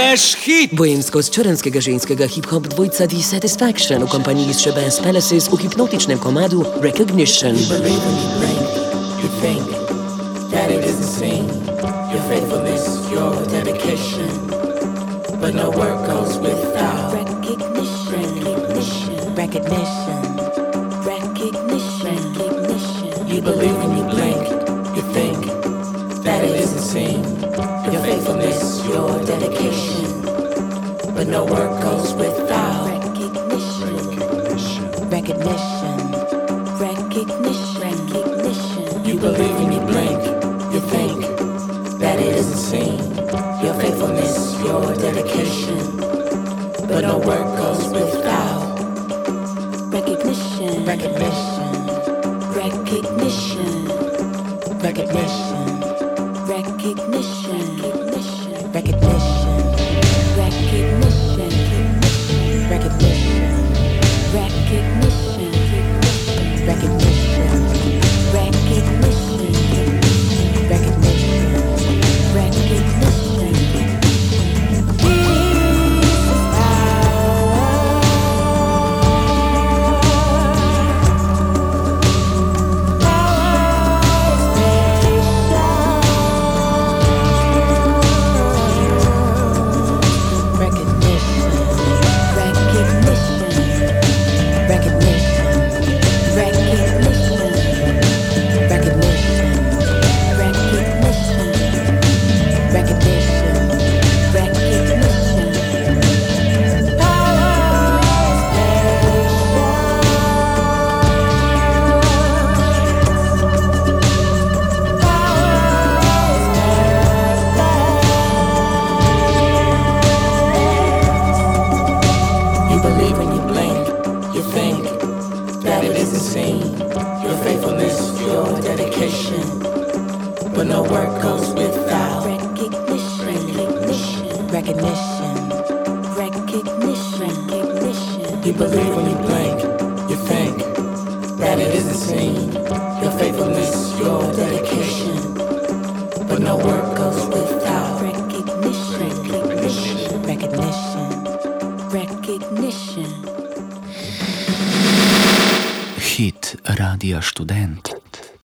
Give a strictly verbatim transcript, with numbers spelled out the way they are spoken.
Budeš hit! Boemsko-črnskega ženskega hip-hop dvojca The Satisfaction v kompaniji s Shabazz Palaces v hipnotičnem komadu Recognition. You believe when you blink, you think that it isn't seen. Your faithfulness, your dedication, but no work goes without recognition. Recognition. Recognition. Recognition. Recognition. You believe when you blink, you think that it isn't seen. Your faithfulness, your dedication, but no work goes without recognition. Recognition. Recognition. Recognition. You believe when you blink, you think that it isn't seen. Your faithfulness, your dedication, but no work goes without recognition. Recognition. Recognition. Recognition. Recognition. Recognition. Recognition. Recognition. Recognition. Recognition. Recognition. Hit Radia Študent.